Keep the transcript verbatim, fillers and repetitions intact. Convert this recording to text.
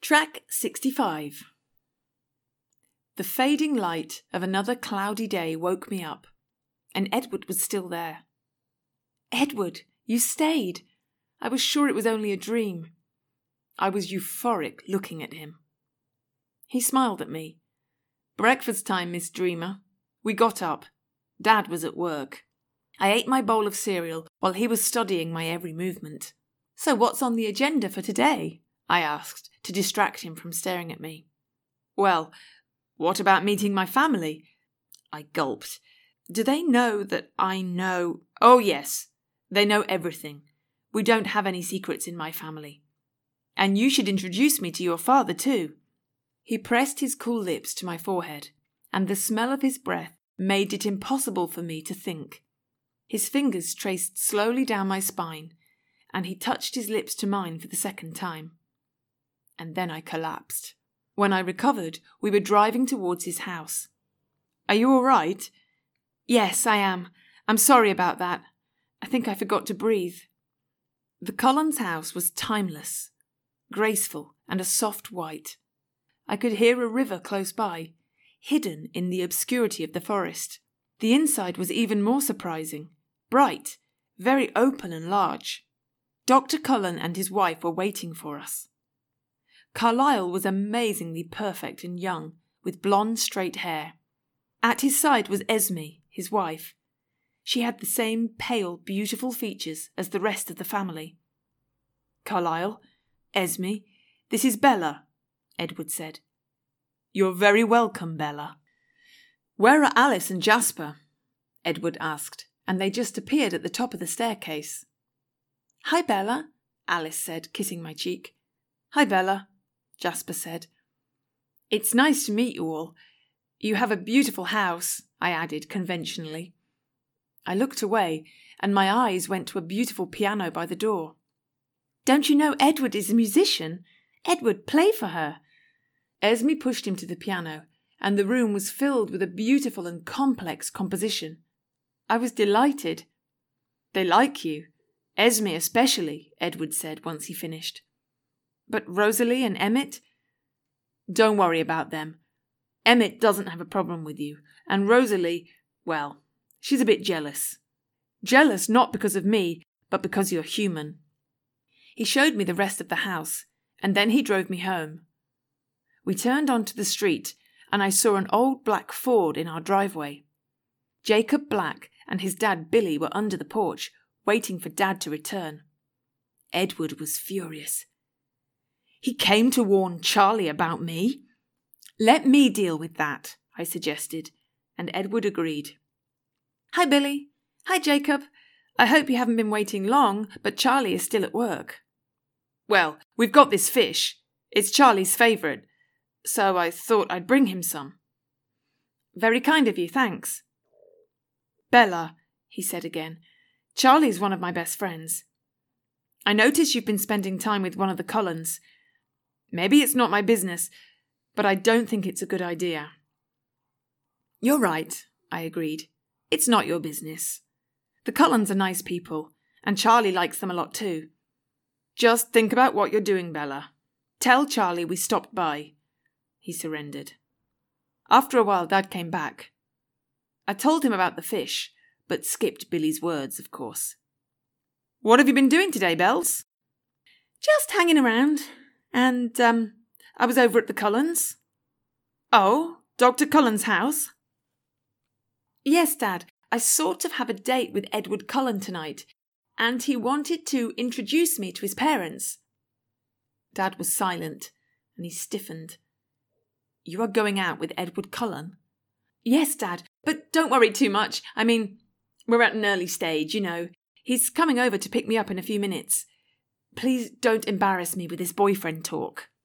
Track sixty-five. The fading light of another cloudy day woke me up, and Edward was still there. Edward, you stayed. I was sure it was only a dream. I was euphoric looking at him. He smiled at me. Breakfast time, Miss Dreamer. We got up. Dad was at work. I ate my bowl of cereal while he was studying my every movement. So what's on the agenda for today? I asked, to distract him from staring at me. Well, what about meeting my family? I gulped. Do they know that I know? Oh, yes. They know everything. We don't have any secrets in my family. And you should introduce me to your father, too. He pressed his cool lips to my forehead, and the smell of his breath made it impossible for me to think. His fingers traced slowly down my spine, and he touched his lips to mine for the second time. And then I collapsed. When I recovered, we were driving towards his house. Are you all right? Yes, I am. I'm sorry about that. I think I forgot to breathe. The Cullens' house was timeless, graceful and a soft white. I could hear a river close by, hidden in the obscurity of the forest. The inside was even more surprising, bright, very open and large. Doctor Cullen and his wife were waiting for us. Carlyle was amazingly perfect and young, with blonde straight hair. At his side was Esme, his wife. She had the same pale, beautiful features as the rest of the family. Carlyle, Esme, this is Bella, Edward said. You're very welcome, Bella. Where are Alice and Jasper? Edward asked, and they just appeared at the top of the staircase. Hi, Bella, Alice said, kissing my cheek. Hi, Bella, Jasper said. It's nice to meet you all. You have a beautiful house, I added conventionally. I looked away, and my eyes went to a beautiful piano by the door. Don't you know Edward is a musician? Edward, play for her. Esme pushed him to the piano, and the room was filled with a beautiful and complex composition. I was delighted. They like you, Esme especially, Edward said once he finished. But Rosalie and Emmett? Don't worry about them. Emmett doesn't have a problem with you, and Rosalie, well, she's a bit jealous. Jealous not because of me, but because you're human. He showed me the rest of the house, and then he drove me home. We turned onto the street, and I saw an old black Ford in our driveway. Jacob Black and his dad Billy were under the porch, waiting for Dad to return. Edward was furious. He came to warn Charlie about me. Let me deal with that, I suggested, and Edward agreed. Hi, Billy. Hi, Jacob. I hope you haven't been waiting long, but Charlie is still at work. Well, we've got this fish. It's Charlie's favourite, so I thought I'd bring him some. Very kind of you, thanks. Bella, he said again, Charlie's one of my best friends. I notice you've been spending time with one of the Cullens. Maybe it's not my business, but I don't think it's a good idea. You're right, I agreed. It's not your business. The Cullens are nice people, and Charlie likes them a lot too. Just think about what you're doing, Bella. Tell Charlie we stopped by. He surrendered. After a while, Dad came back. I told him about the fish, but skipped Billy's words, of course. What have you been doing today, Bells? Just hanging around. And, um, I was over at the Cullens. Oh, Doctor Cullen's house? Yes, Dad. I sort of have a date with Edward Cullen tonight, and he wanted to introduce me to his parents. Dad was silent, and he stiffened. You are going out with Edward Cullen? Yes, Dad, but don't worry too much. I mean, we're at an early stage, you know. He's coming over to pick me up in a few minutes. Please don't embarrass me with his boyfriend talk.